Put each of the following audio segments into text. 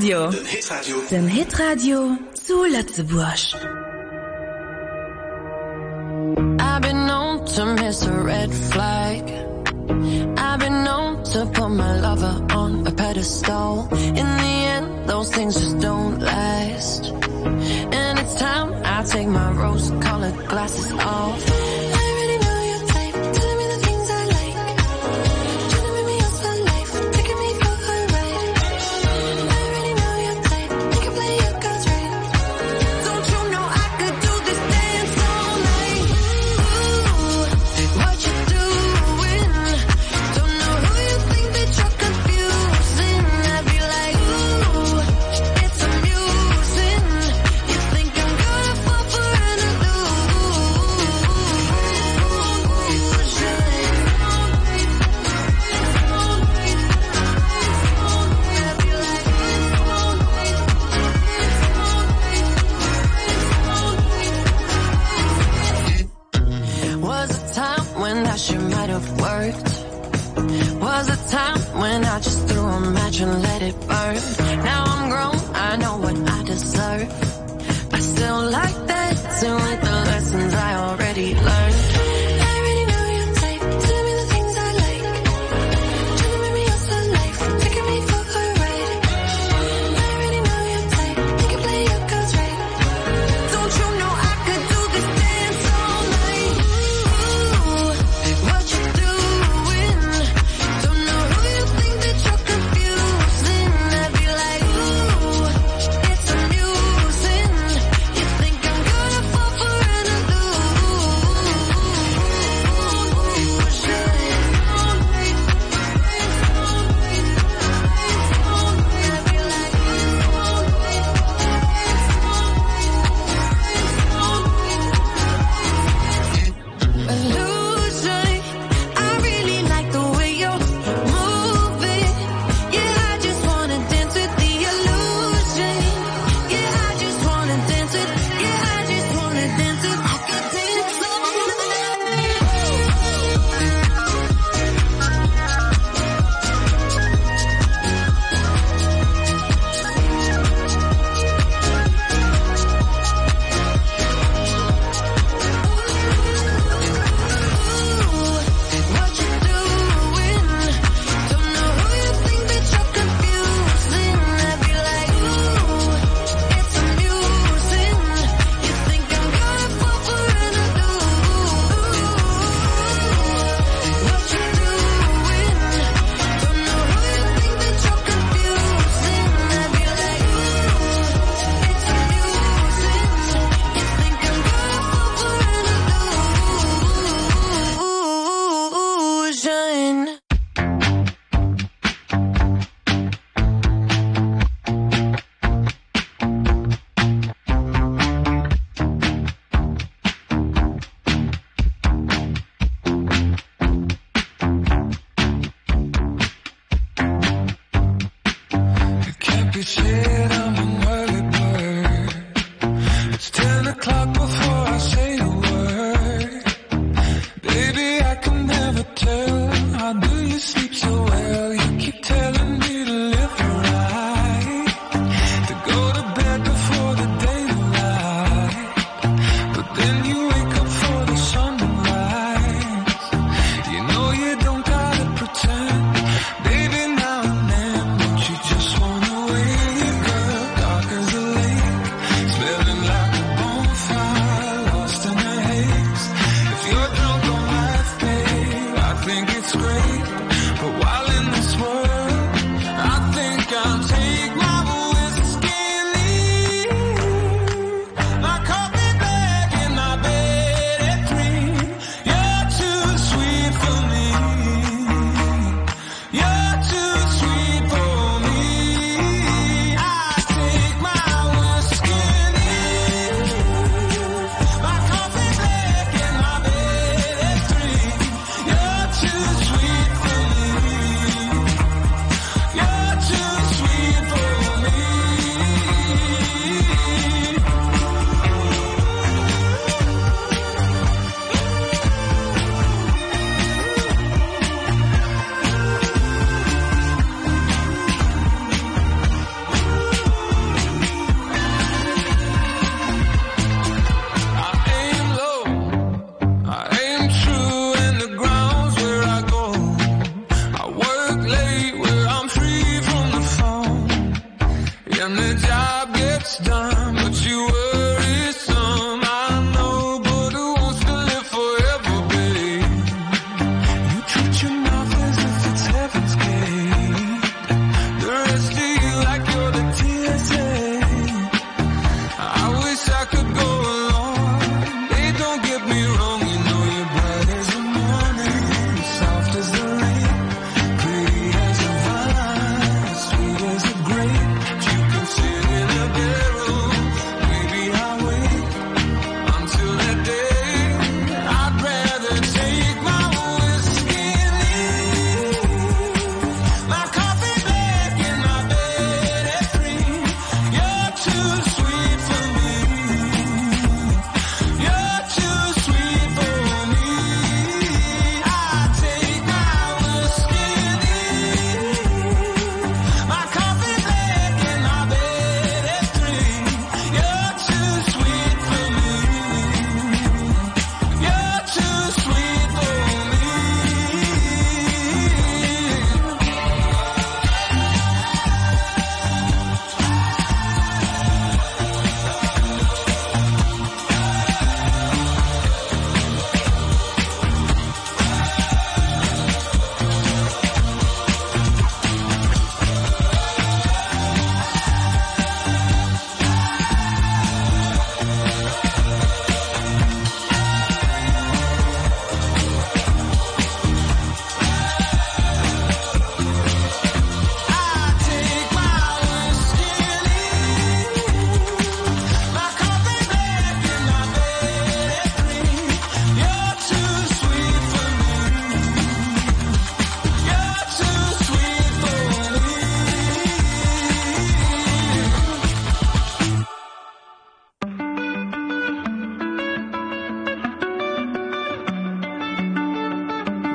Radio. Den Hitradio zu Lützeburg. I've been known to miss a red flag. I've been known to put my lover on a pedestal. In the end, those things just don't last. And it's time I take my rose-colored glasses off. Was a time when I just threw a match and let it burn. Now I'm grown, I know what I deserve. I still like dancing with the lessons I already learned.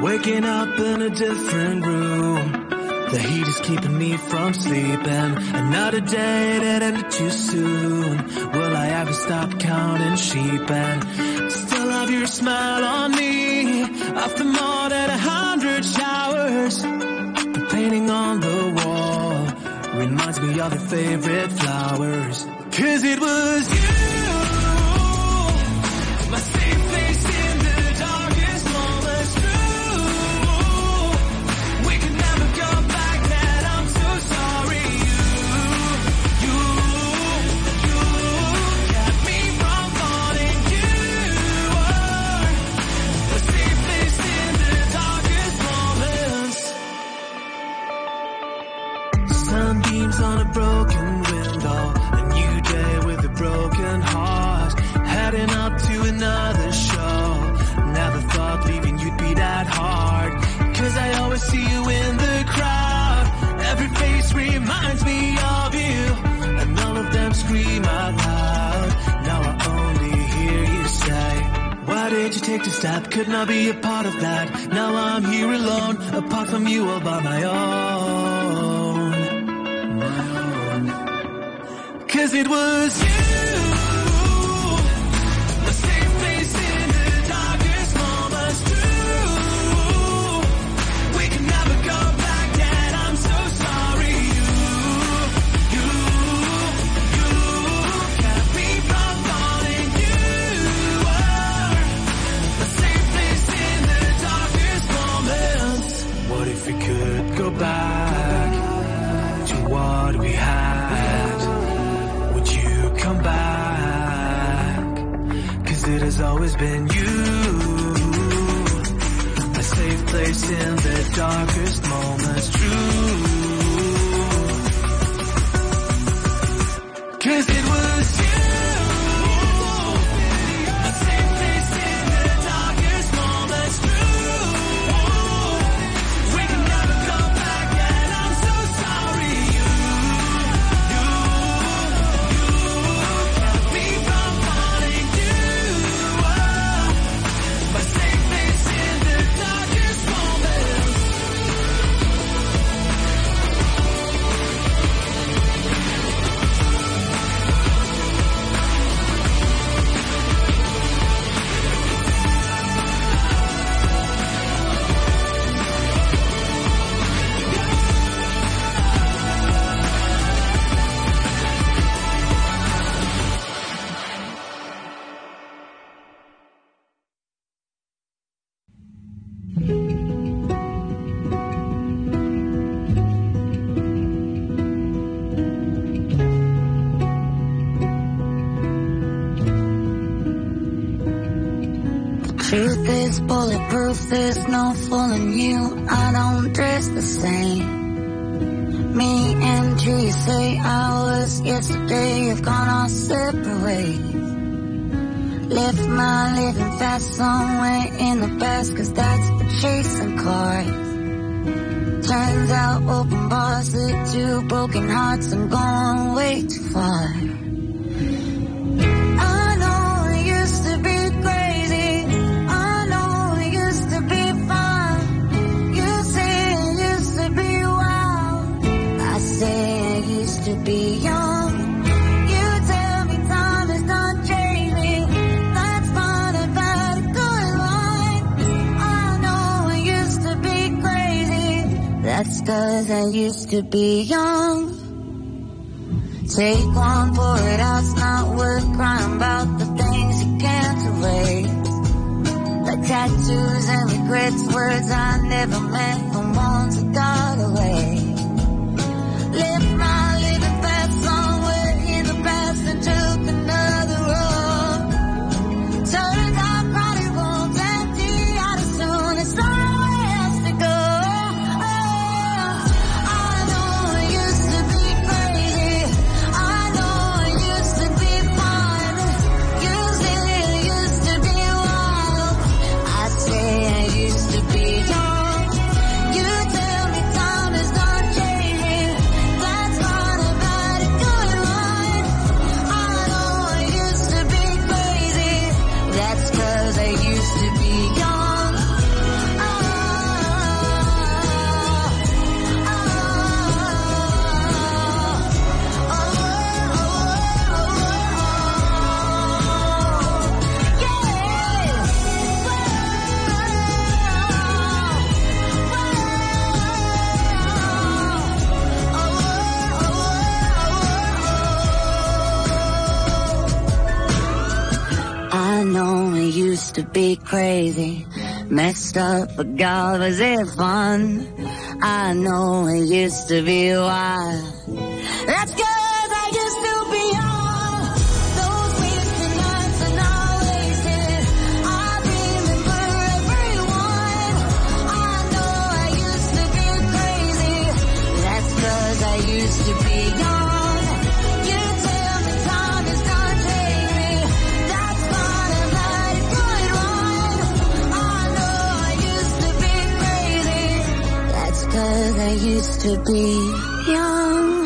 Waking up in a different room. The heat is keeping me from sleeping. Another day that ended too soon. Will I ever stop counting sheep and still have your smile on me after more than 100 showers? The painting on the wall reminds me of your favorite flowers. 'Cause it was you, my safe place in the darkest moments. True, we can never go back, and I'm so sorry. You kept me from falling. You were the safe place in the darkest moments. Sunbeams on a broken window, a new day with a broken heart, heading up to another show. Never thought leaving you'd be that hard, 'cause I always see you in the crowd. Every face reminds me of you, and all of them scream out loud. Now I only hear you say, why did you take the step? Could not be a part of that. Now I'm here alone, apart from you, all by my own. 'Cause it was you, the safe place in the darkest moments. True, we can never go back, and I'm so sorry. You kept me from falling. You were the safe place in the darkest moments. What if we could go back to what we had? Would you come back? 'Cause it has always been you, a safe place in the darkest moments. True, 'cause it was you, a safe place in the darkest moments. True, we can never go back, and I'm so sorry. You kept me from falling. You were my safe place in the darkest moments. Truth is bulletproof, there's no fooling you. I don't dress the same. Me and you, you say hours yesterday have gone our separate ways. Left my living fast somewhere in the past, 'cause that's for chasing cars. Turns out open bars lead to broken hearts. I'm going way too far. I know it used to be crazy. I know it used to be fun. You say it used to be wild. I say it used to be young. You tell me time is not changing. That's fine if I had a good line. I know it used to be crazy. That's 'cause I used to be young. Take one, pour it out, it's not worth crying about the things you can't erase. Like tattoos and regrets, words I never meant, the ones that got away. Left my living fast somewhere in the past and took another road. Turns out probably won't empty out as soon as somewhere else to go. I know it used to be crazy. I know it used to be fun. You say it used to be wild. I say it used to be young. used to be crazy, messed up, but God, was it fun? I know it used to be wild. That's 'cause I used to be young. Those wasted nights are not wasted. I remember everyone. I know I used to be crazy. That's 'cause I used to be young. I used to be young.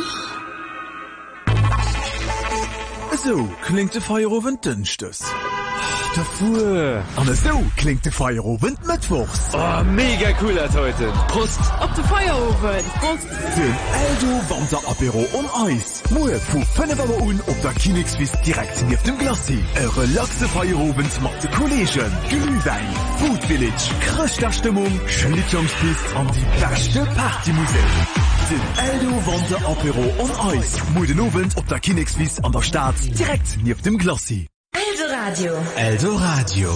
So klingt de Feierabend dünstes. Davor. Und so klingt de Feierabend mittwochs. Oh, mega cool das heute. Prost. Auf de Feierabend. Prost. Den Eldo Wander Apero on Eis. Moe fu 5 Uhr un op der Kinexwiss direkt neben dem Glassi. Relaxe Feierabend macht de Kollegen. Glühwein, Food Village, Kröchterstimmung, Schlittschuhspist und die beste Partymusik. Den Eldo Wander Apero on Eis. Moe den Abend op der Kinexwiss an der Stadt direkt neben dem Glassi. Eldo Radio. Eldo Radio.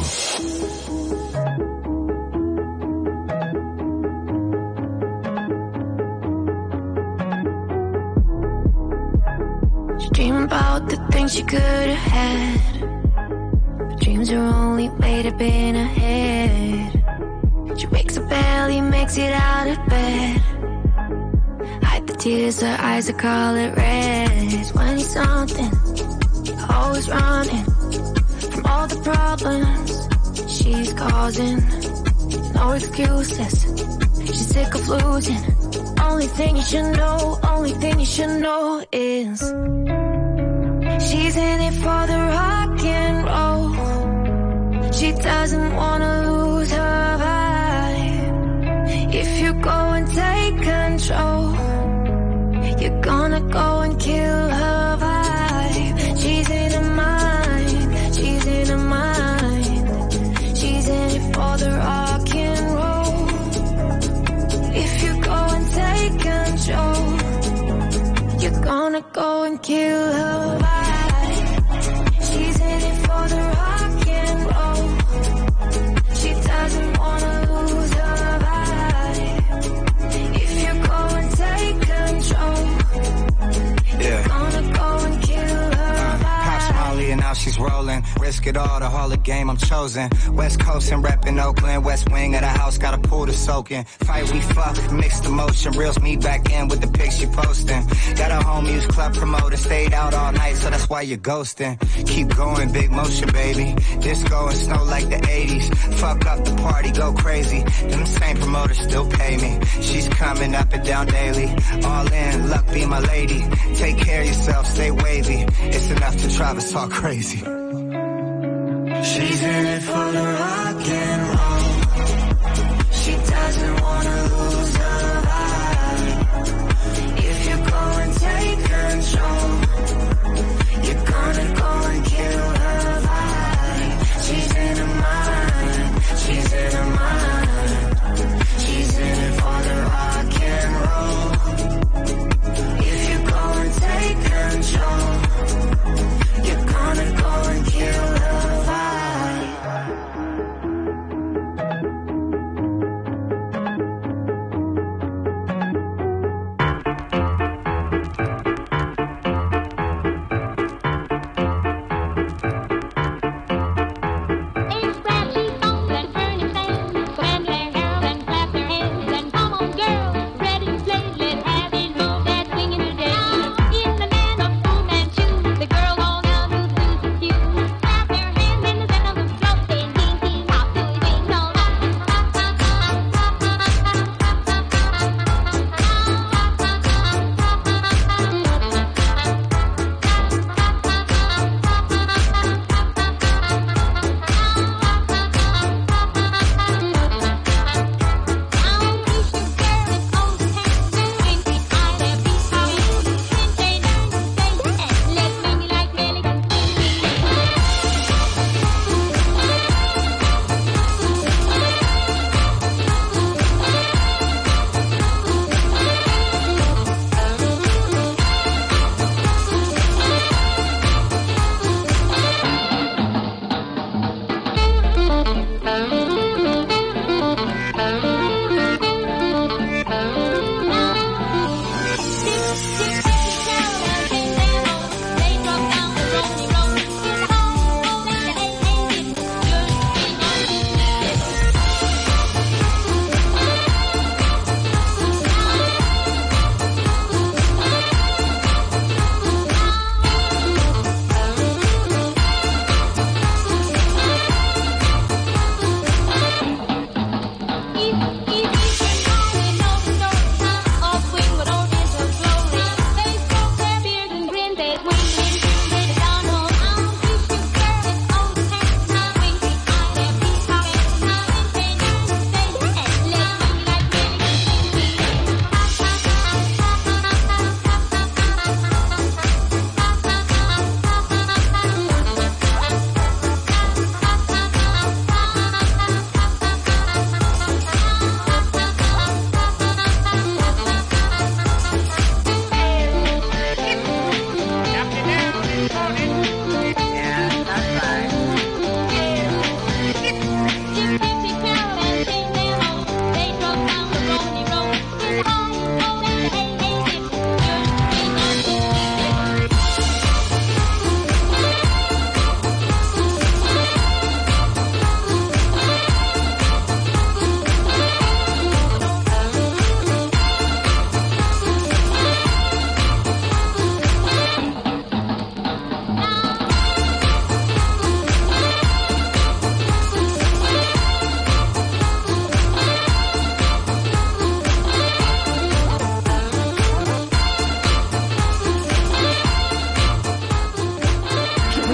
Dream about the things you could have had. But dreams are only made up in her head. She wakes up early, makes it out of bed. Hide the tears, her eyes are color red. 20 something, always running from all the problems she's causing. No excuses, she's sick of losing. Only thing you should know is she's in it for the rock and roll. She doesn't wanna lose her vibe. If you go and take control, you're gonna go and kill her vibe. She's in her mind, she's in her mind. She's in it for the rock and roll. If you go and take control, you're gonna go and kill her vibe. She's in it for the rock and roll. She doesn't wanna lose her vibe. If you go and take control, you're gonna go and kill her vibe. Pops Molly and now she's rolling. Risk it all, the Hall of Game I'm chosen. West Coast and reppin' Oakland. West wing of the house, got a pool to soak in. Fight we fuck, mixed emotion. Reels me back in with the pics she posting. Got a home use club promoter. Stayed out all night, so that's why you're ghosting. Keep going, big motion, baby. Disco and snow like the 80s. Fuck up the party, go crazy. Them same promoters still pay me. She's coming up and down daily. All in, luck be my lady. Take care of yourself, stay wavy. It's enough to drive us all crazy. She's in it for the rock and roll. She doesn't wanna lose her vibe. If you go and take control, you're gonna go and kill her vibe. She's in her mind, she's in her mind. She's in it for the rock and roll. If you go and take control, you're gonna go and kill her vibe.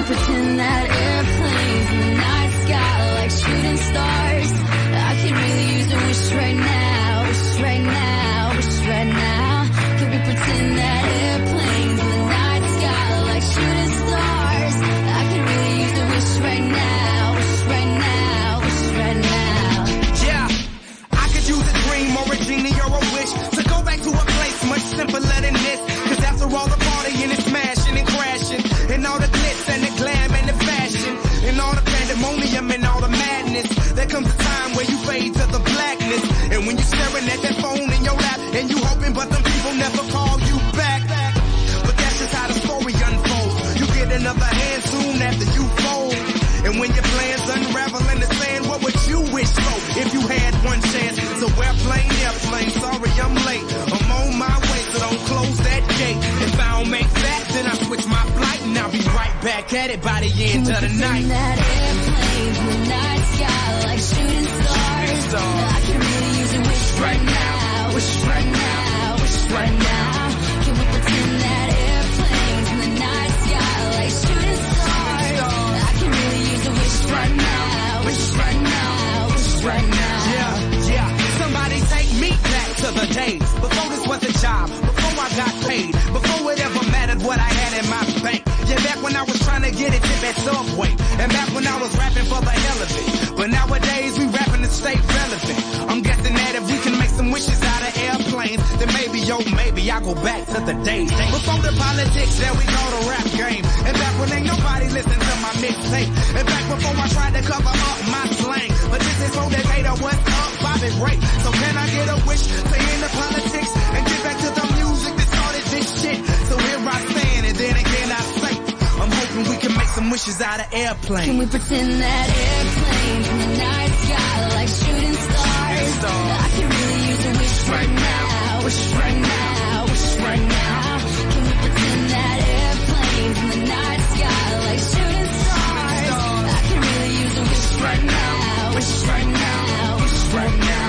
pretend that airplanes in the night sky like shooting stars? I could really use a wish right now, wish right now, wish right now. Could we pretend that airplanes in the night sky like shooting stars? I could really use a wish right now, wish right now, wish right now. Yeah, I could use a dream or a genie or a wish to go back to a place much simpler than this. Cause after all the partying and smashing and crashing, and all the glitz and the glam and the fashion, and all the pandemonium and all the madness, there comes a time where you fade to the blackness. And when you're staring at that phone in your lap, and you hoping but them people never call you back. But that's just how the story unfolds. You get another hand soon after you fold. And when your plans unravel in the sand, what would you wish for if you had one chance? So airplane, sorry I'm late. I'm on my way, so don't close that gate. If I don't make that, then I switch my flight, and I'll be right back at it by the end of the night. That airplanes in the night sky like shooting stars. I can really use a wish right now, wish right now, wish right now. Can we pretend that airplanes in the night sky like shooting stars? I can really use a wish right now, wish right now, wish right now. Yeah, somebody take me back to the days before this was a job, before I got paid, before it ever mattered what I had in my bank. Yeah, back when I was trying to get it tip at Subway, and back when I was rapping for the hell of it. But nowadays we rapping to stay relevant. I'm guessing that if we can make some wishes out of airplanes, then maybe, maybe I'll go back to the days before the politics that we call the rap game. And back when ain't nobody listened to my mixtape. And back before I tried to cover up my slang. But this is so Decatur, what's up, Bobby Ray. So can I get a wish to end the politics and get back to the music that started this shit? So here I stand, and then again I say, I'm hoping we can make some wishes out of airplanes. Can we pretend that airplanes in the night sky like shooting stars? I can really use a wish right now, wish right now, wish right now. Can we pretend that airplanes in the night sky like shooting stars? I can really use a wish right now, wish right now, wish right now.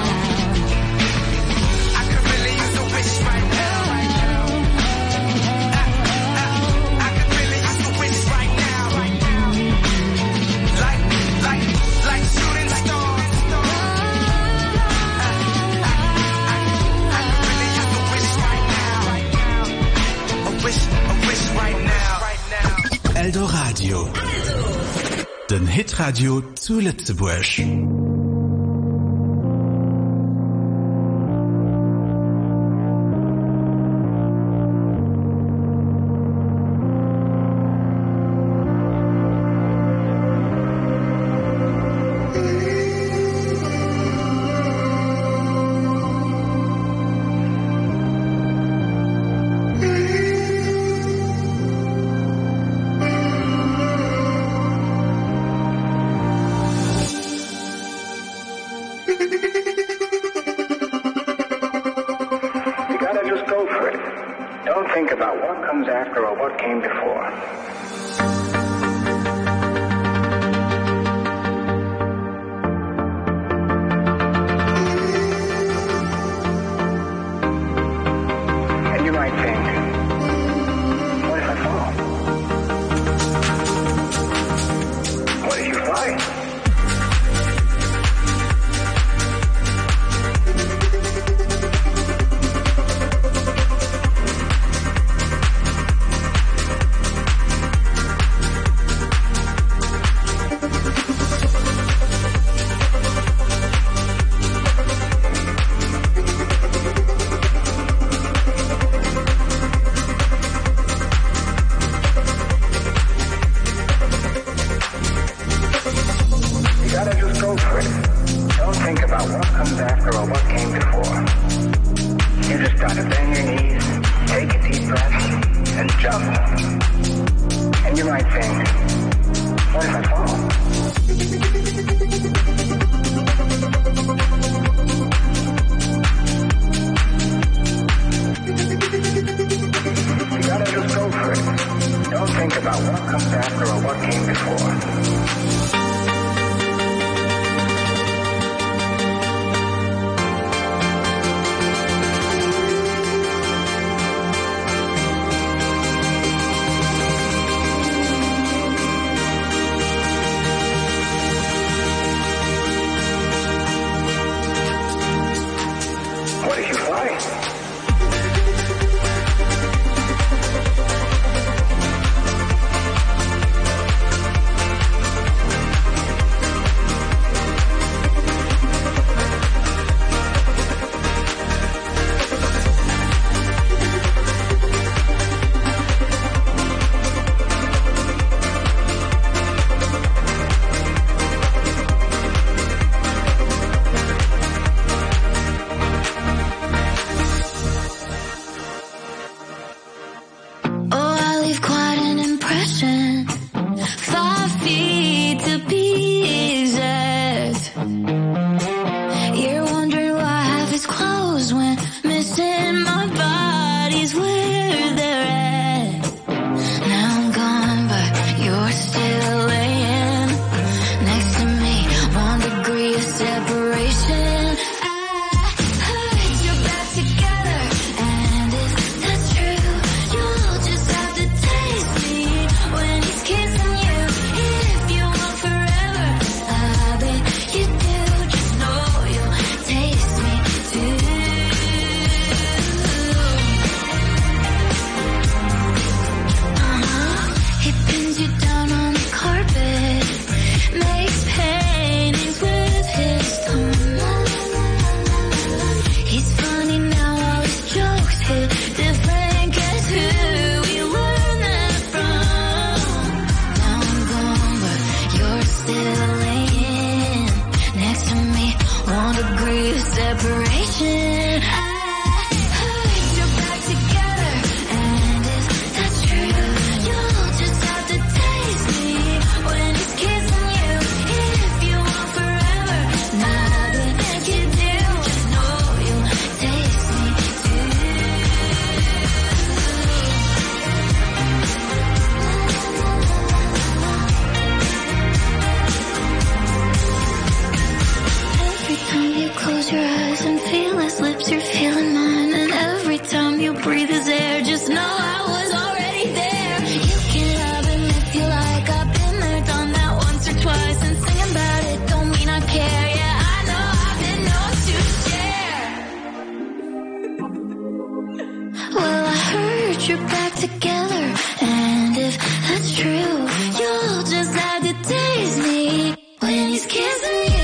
I could really use a wish right now. Eldoradio. Den Hitradio zu Lützeburg. still laying next to me. 1 degree of separation. Close your eyes and feel his lips, you're feeling mine. And every time you breathe his air, just know I was already there. You can love him if you like, I've been there, done that once or twice. And singing about it don't mean I care. Yeah, I know I've been known to share. Well, I heard you're back together, and if that's true, you'll just have to taste me when he's kissing you.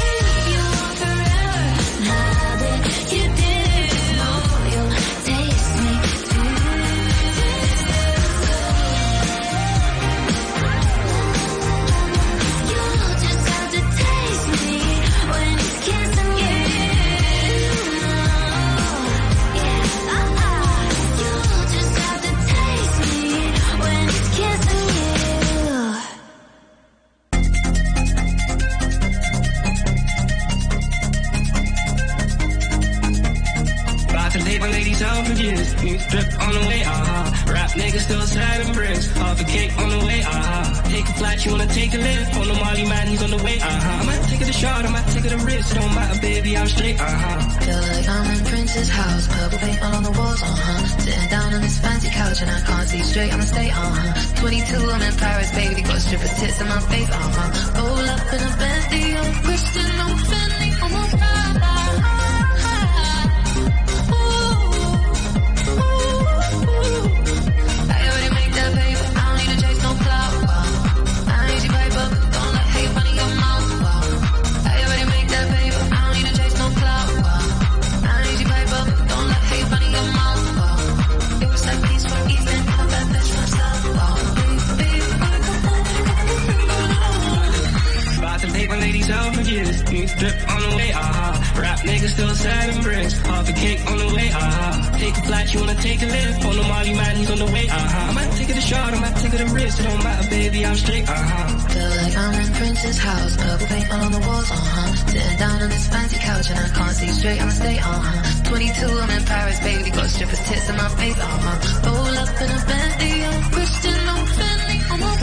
Drip on the way, Rap niggas still sliding bricks. Half a cake on the way, Take a flight, you wanna take a lift. On the Molly man, he's on the way, I might take it a shot, I might take it a risk. It don't matter, baby, I'm straight, Feel like I'm in Prince's house. Purple paint all on the walls, Sitting down on this fancy couch and I can't see straight, I'ma stay, 22, I'm in Paris, baby. Got strippers tits in my face, Roll up in a Bentley, I'm Christian, I'm Fendi, I'm a Drip on the way, Rap niggas still sliding bricks. Half a cake on the way, Take a flight, you wanna take a lift. On the Molly man, he's on the way, I might take it a shot, I might take it a risk. It don't matter, baby, I'm straight, Feel like I'm in Prince's house. Purple paint all on the walls, Sitting down on this fancy couch and I can't see straight, I'ma stay, 22, I'm in Paris, baby. Got strippers tits in my face, Roll up in a Bentley, I'm Christian, I'm Fendi, I'm a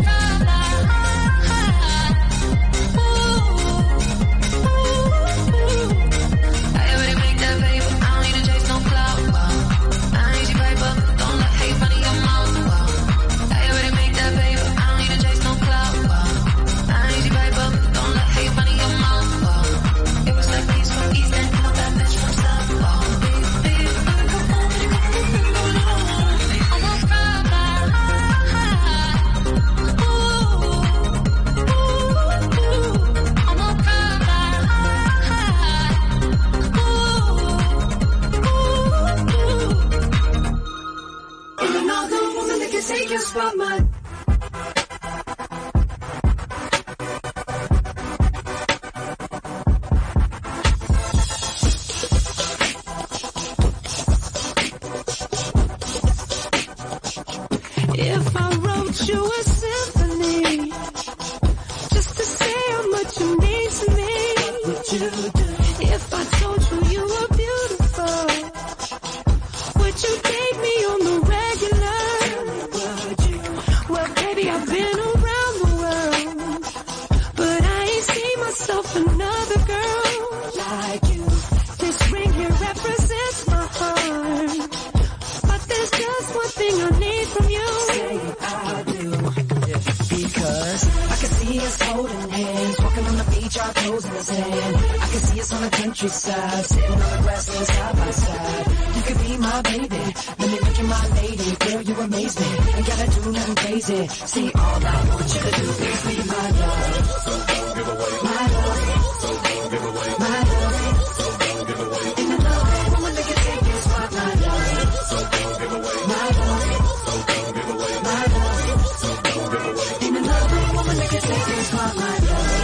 countryside, sitting on the grassland side by side. You could be my baby, let me make you my lady. Girl, you amaze me, ain't gotta do nothing crazy. See, all I want you to do is be my love. So don't give away my love. So don't give away my love. So don't give away. In the love, woman, make it take you spot my love. So don't give away my love. So don't give away my love. So don't give away. In the love, woman, make it take you spot my love.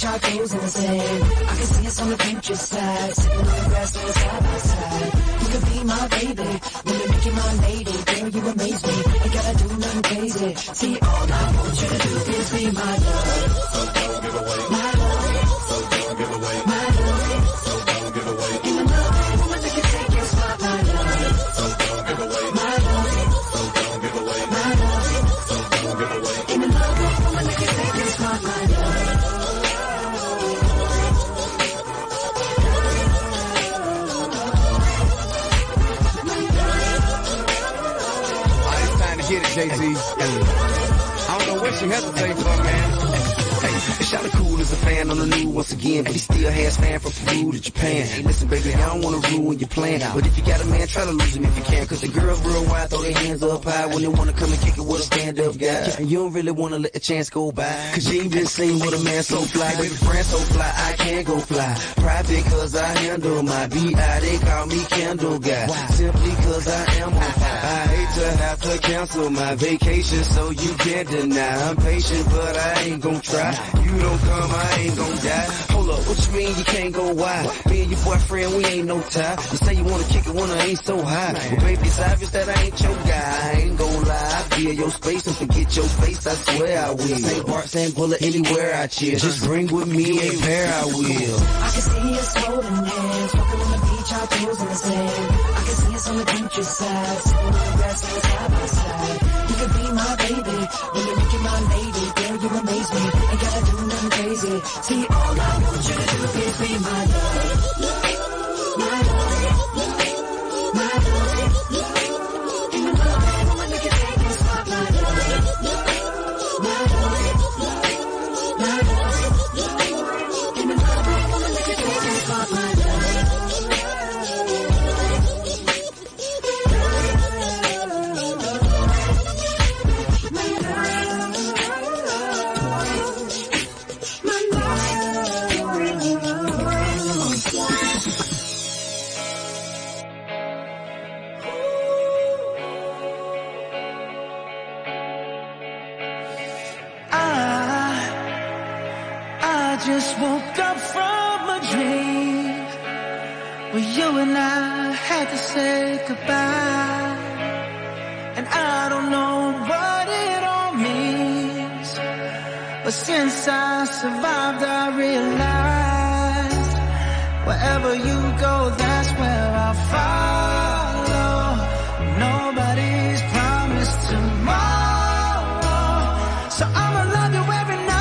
our toes in the sand. I can see us on the future side, sitting on the grass on side by side. You could be my baby, when you make you my lady. Girl, you amaze me, ain't gotta do nothing crazy. See, all I want you to do is be my love. So don't give away my love. So don't give away my love. So don't give away. In the love, woman that can take your spot, my love. So don't give away my love. So don't give away my love. So don't give away. In the love, woman that can take your spot, my love. Get it, Jay-Z. I don't know what she hesitating for, man. Shout out cool as a fan on the new once again, but he still has fan from Peru to Japan. Hey, listen, baby, I don't wanna ruin your plan, but if you got a man, try to lose him if you can, cause the girls real wide throw their hands up high when they wanna come and kick it with a stand-up guy. And you don't really wanna let the chance go by, cause you ain't been seen with a man so fly. Baby, friend so fly, I can't go fly. Private cause I handle my B.I. They call me Candle Guy, simply cause I am on fire. I hate to have to cancel my vacation, so you can't deny. I'm patient, but I ain't gon' try. You don't come, I ain't gon' die. Hold up, what you mean you can't go wide? Me and your boyfriend, we ain't no tie. You say you wanna kick it when I ain't so high. But baby, it's obvious that I ain't your guy. I ain't gon' lie, I'll be in your space and forget your face, I swear I will. Same part, same bullet, anywhere I chill. Just bring with me a pair, I will. I can see us holding hands, walking on the beach, our toes in the sand. I can see us on the countryside, sitting on the grass side by side. You could be my baby, when you're making my lady. Girl, you amaze me, ain't gotta do nothing crazy. See, all I want you to do is be my love. My love. My love. In the love, woman, make it take your spot, my love. My love. My love. In the love, woman, make it take your spot, my love. Just woke up from a dream where you and I had to say goodbye, and I don't know what it all means, but since I survived I realized wherever you go, that's where I'll follow. Nobody's promised tomorrow, so I'ma love you every night.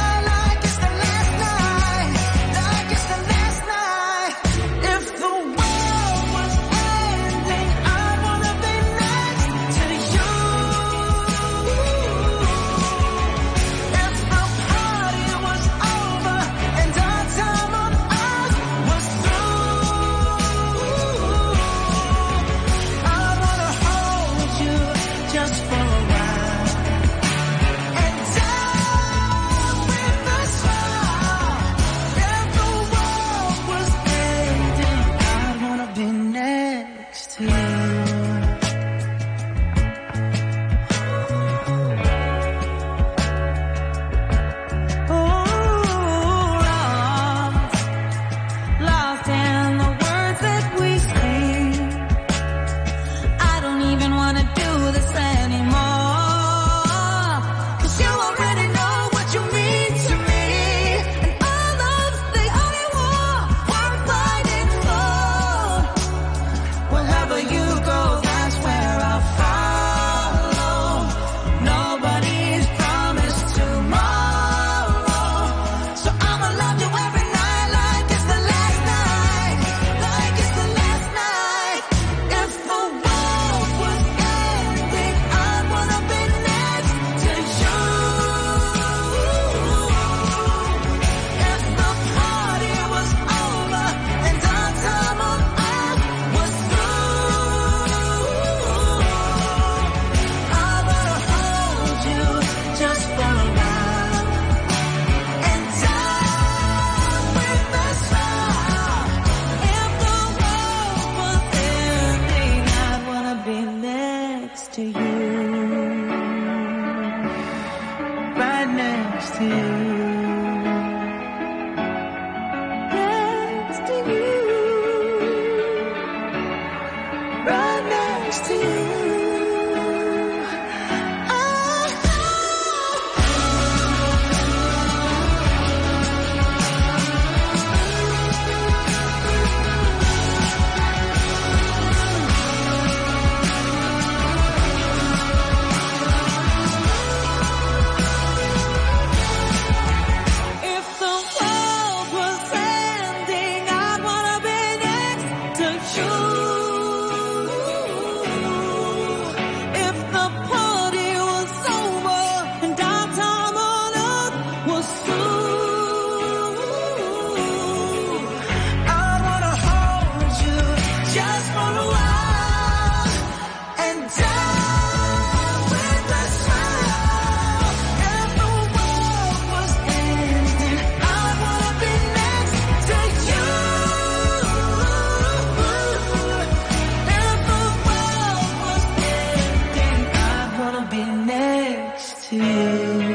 be next to you.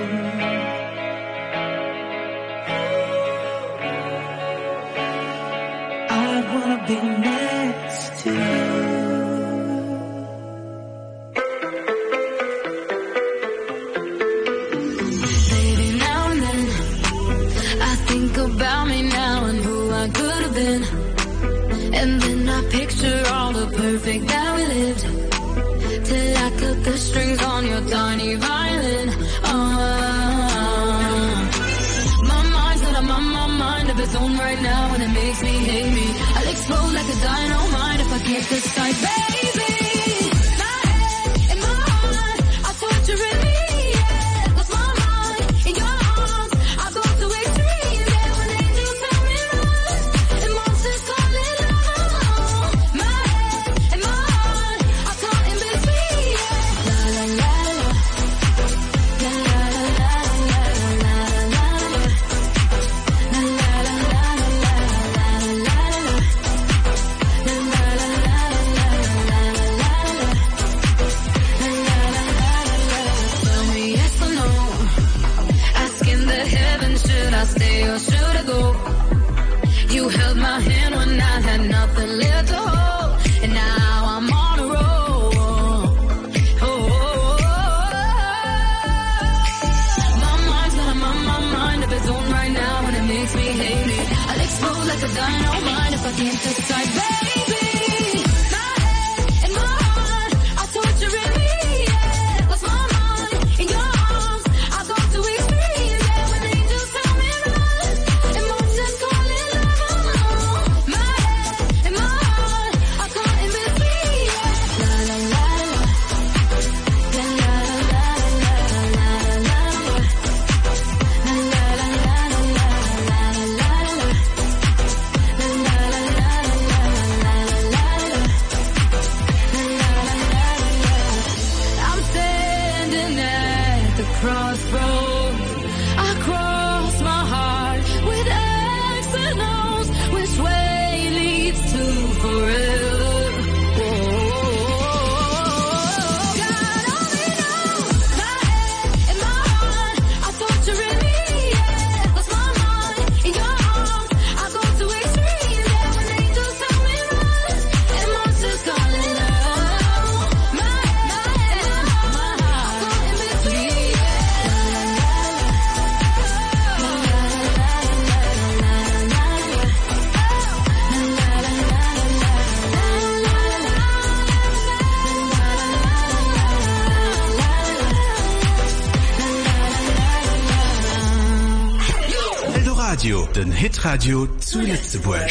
I wanna be next to you. Baby, now and then I think about me now and who I could have been. And then I picture all the perfect that we lived, till I cut the strings on your tiny violin. My mind's got a mind of its own right now, and it makes me hate me. I'll explode like a dynamite if I can't decide, baby. My head and my heart are torturing me. Yeah, lost my mind in your arms. I go to extremes. Yeah, when angels tell me run and monsters call it love. My head and my heart are caught in between. Yeah, la la la la, la la la la la la la, la la la la la la la. Tell me yes or no. Asking the heavens, should I stay or should I go? You held my hand when I had nothing left to hold, and now I'm on a roll. My mind's got a mind of its own right now, and it makes me hate it. I'll explode like a dynamite if I can't decide, baby. My head and my heart are torturing me. Yeah, lost my mind in your arms. I go to extremes. Yeah, when angels tell me run and monsters call it love. My head and my heart are caught in between. Yeah, la la la la, la la la la la la la, la la la la la la la la. I'm standing at the crossroads. I cross my heart with X and O's. Which way leads to forever? God only knows. My head and my heart are torturing me. Yeah, lost my mind in your arms. I go to extremes. Yeah, when angels tell me run and monsters call it love. My head and my heart are caught in between. Eldoradio, den Hitradio zu Lützeburg.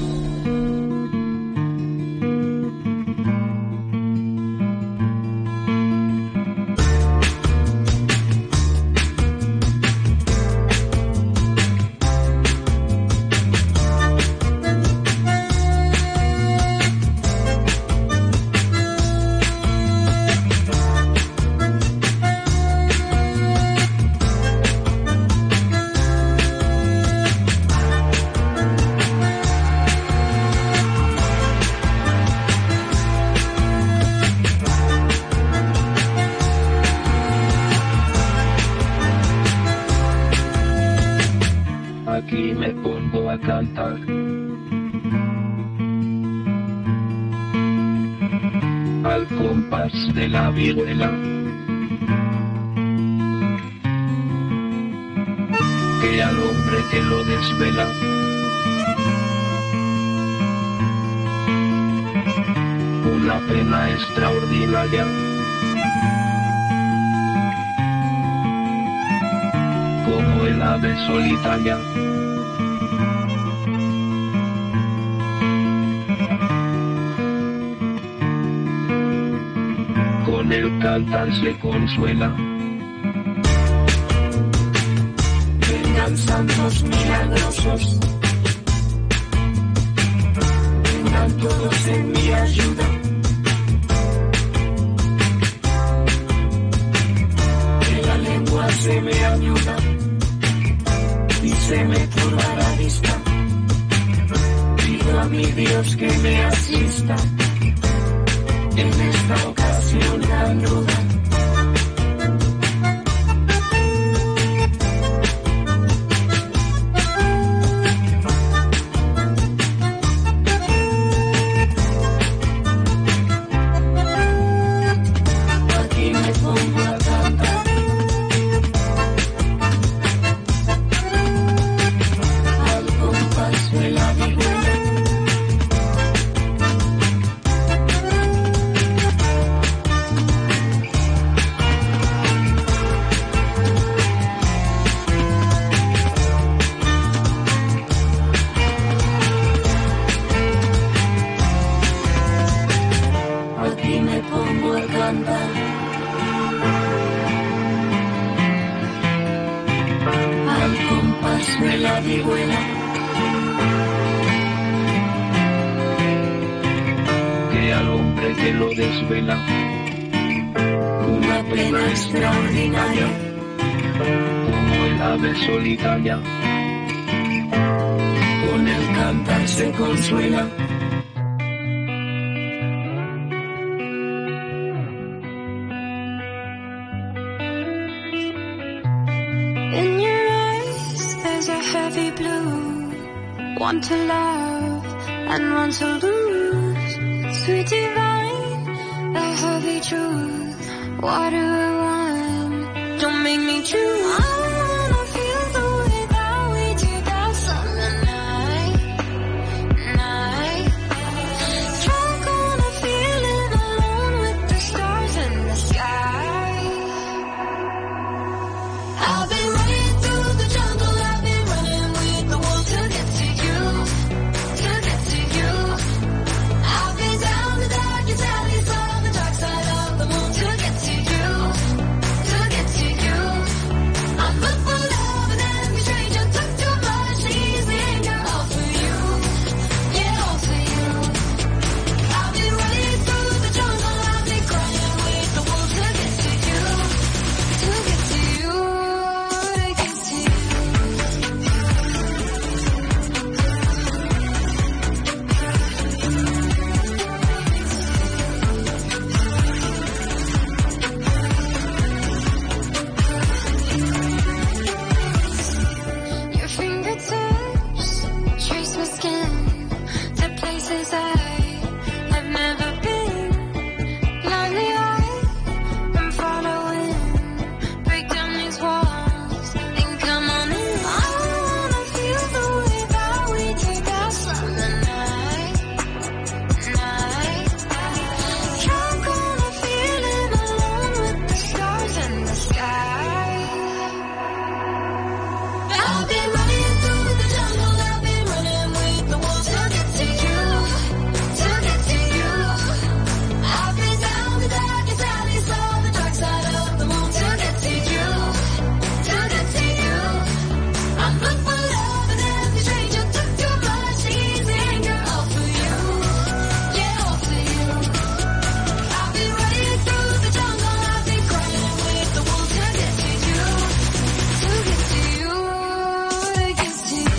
Aquí me pongo a cantar. Al compás de la vihuela, que al hombre que lo desvela, una pena extraordinaria, como el ave solitaria. Con el cantar se consuela. Vengan santos milagrosos, vengan todos en mi ayuda. Que la lengua se me ayuda y se me turba la vista. Pido a mi Dios que me asista en esta ocasión tan ruda. pongo a cantar. Al compás de la vihuela. Aquí me pongo a cantar. Al compás de la vihuela. Que al hombre que lo desvela Una pena extraordinaria. como el ave solitaria, Con el cantar se consuela. In your eyes, there's a heavy blue. One to love and one to lose. Sweet divine, the heavy truth. What do I want? Don't make me choose. I wanna feel the way that we did that summer night. Drunk on a feeling alone with the stars in the sky. I've been running through the jungle, I've been running with the wolves to get to you, to get to you. I've been down the darkest alleys on the dark side of the moon to get to you, to get to you. I'm looking for love and every stranger took too much easy anger, all for you, yeah, all for you. I've been running through the jungle, I've been crying with the wolves to get to you, to get to you, to get to you. Your fingertips trace my skin to places I have never been. Blindly I'm following. Break down these walls and come on in. I wanna feel the way that we did that summer night. Drunk on a feeling alone with the stars in the sky. I've been running through the jungle, I've been running with the wolves to get to you, to get to you. I've been down the darkest alleys on the dark side of the moon to get to you, to get to you. I'm looking for love and every stranger took too much easy anger, all for you, yeah, all for you. I've been running through the jungle, I've been crying with the wolves to get to you, to get to you, to get to you.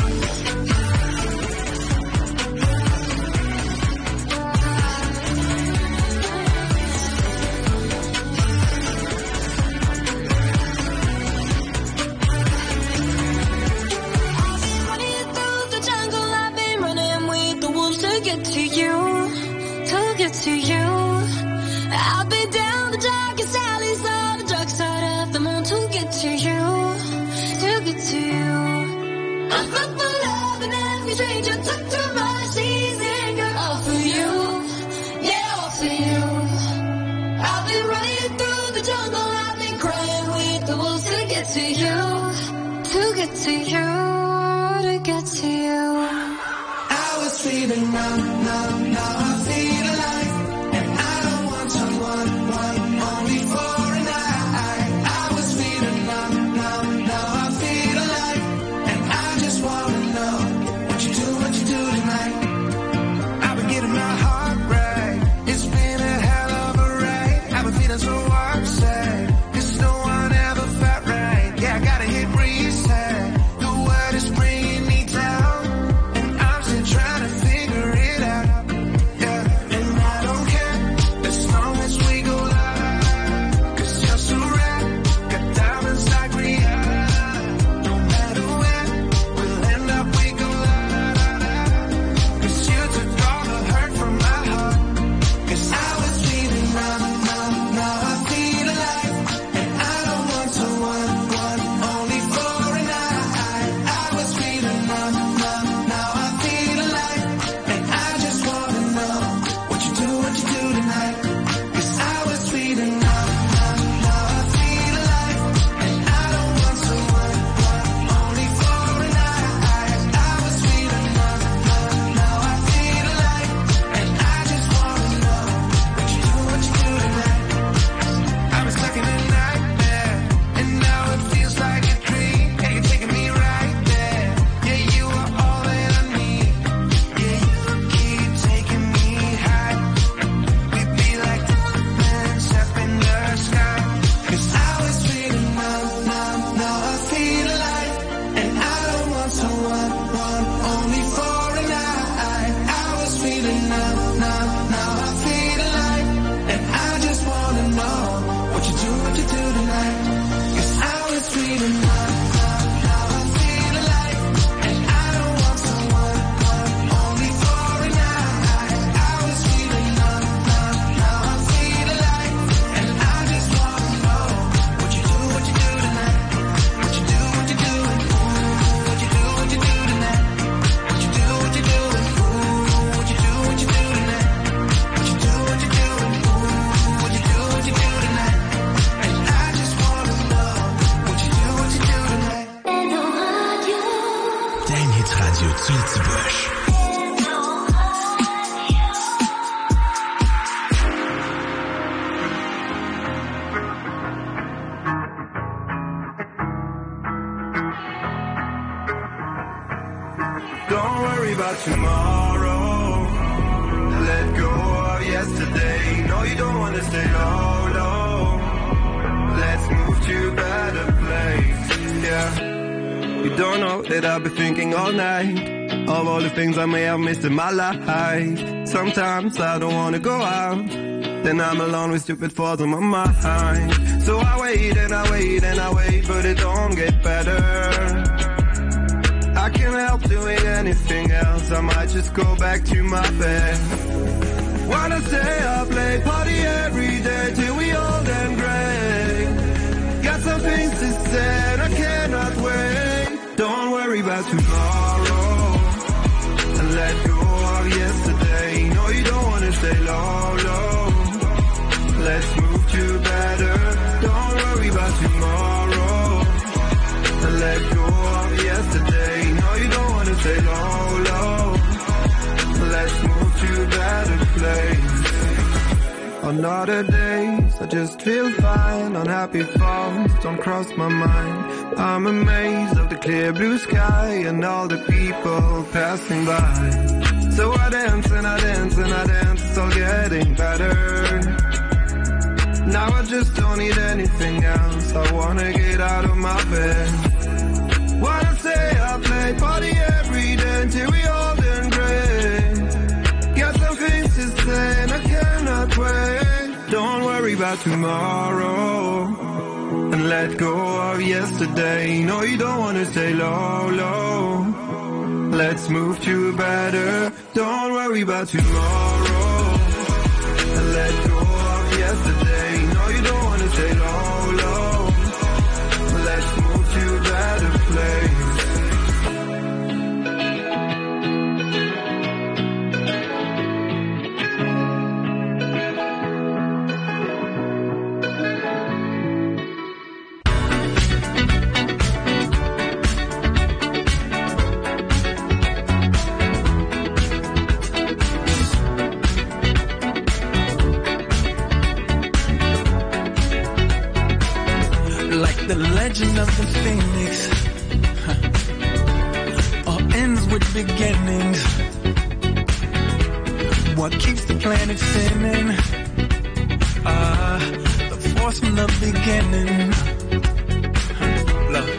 I've been running through the jungle, I've been running with the wolves to get to you, to get to you. I've been down the darkest alleys on the dark side of the moon to get to you, to get to you. I'm looking for love and every stranger took too much easy anger, all for you, yeah, all for you. I've been running through the jungle, I've been crying with the wolves to get to you, to get to you, to get to you. I was feeling numb, now I feel alive. And I don't want someone, only for a night. I was feeling numb, now I feel alive. And I just wanna know what you do tonight. I've been getting my heart right. It's been a hell of a ride. I've been feeling so upset, 'cause no one ever felt right. Yeah, I gotta hit reset. The world is bringing me down, and I'm still trying to figure it out. Yeah. you do tonight. 'Cause I was dreaming now I feel alive. And I don't want someone only for a night. I was dreaming now I feel alive. And I just wanna know what you do tonight. What you do tonight. What you do tonight. What you do tonight. What you do tonight. What you do tonight. And I just wanna know what you do tonight. Dein Hitradio zu Lützebusch. Don't worry about tomorrow. Let go of yesterday. No, you don't wanna stay low. Let's move to a better place. Yeah. You don't know that I've been thinking all night of all the things I may have missed in my life. Sometimes I don't wanna go out. Then I'm alone with stupid thoughts on my mind. So I wait and I wait and I wait, but it don't get better. I can't help doing anything else. I might just go back to my bed. Wanna stay up late, party every day till we old and gray. Got some things to say and I cannot wait. Don't worry about tomorrow and let go of yesterday. No, you don't wanna stay low. Let's move to better. Don't worry about tomorrow and let go of yesterday. No, you don't wanna stay low. Let's move to a better place. On other days, I just feel fine. Unhappy thoughts don't cross my mind. I'm amazed of the clear blue sky and all the people passing by. So I dance and I dance and I dance, it's all getting better. Now I just don't need anything else. I wanna get out of my bed. Wanna stay up late, party every day till we old and gray. Got some things to say and I cannot wait. Don't worry about tomorrow and let go of yesterday. No, you don't wanna stay low. Let's move to a better. Don't worry about tomorrow and let go of yesterday. No, you don't wanna stay low. Let's move to a better place. Like the legend of the phoenix, all ends with beginnings. What keeps the planet spinning? The force from the beginning. Love.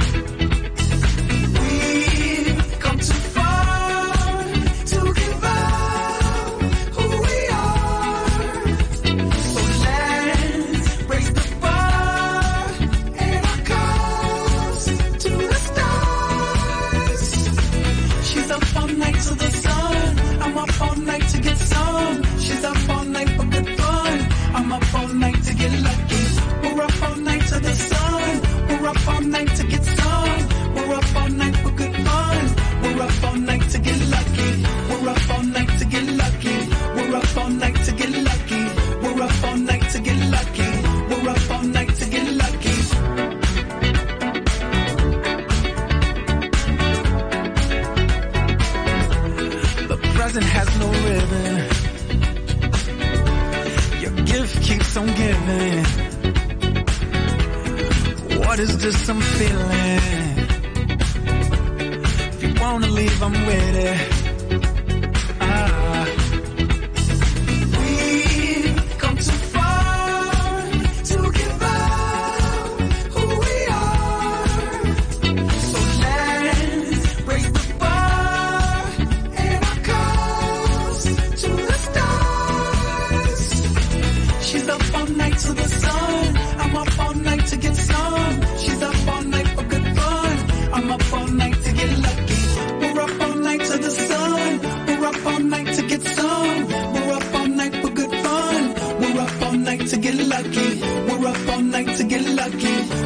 We've come too far to give up who we are. So let's raise the bar and our cause to the stars. She's up all night to the sun. I'm up all night to get some. She's up all night for good fun. I'm up all night to get lucky. We're up all night to the sun. We're up all night to get some. We're up all night for good fun. We're up all night to get lucky. We're up all night to get lucky. We're up all night to get lucky. We're up all night to get lucky. We're up all night to get lucky. The present has no ribbon. Your gift keeps on giving. What is this I'm feeling? If you wanna leave, I'm with it. We've come too far to give up who we are. So let's raise the bar and our cause to the stars. She's up all night to the sun. I'm up get lucky.